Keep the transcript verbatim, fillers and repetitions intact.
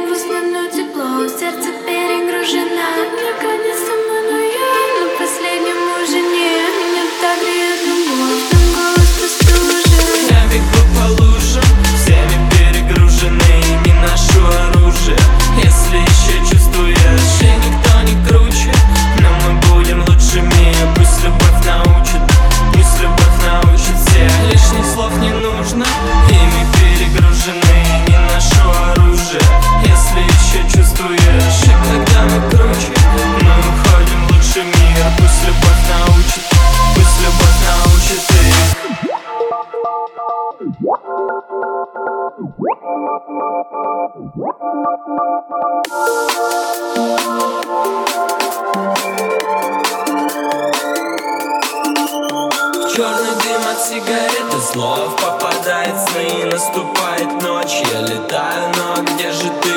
грустно, но тепло, сердце перегружено. Наконец-то мы, но я на последнем уже не. Меня так греет любовь, но голос простужен. Я бегу по лужам, всеми перегружены, не ношу оружие. Если еще чувствуешь, и никто не круче, но мы будем лучшими. Пусть любовь научит, пусть любовь научит всех. Лишних слов не нужно, ими перегружены, не ношу оружие. Если еще чувствуешь, и когда мы круче, мы уходим в лучший мир. Пусть любовь научит, пусть любовь научит их. Черный дым от сигареты, слов попадает в сны. Наступает ночь, я летаю, но где же ты?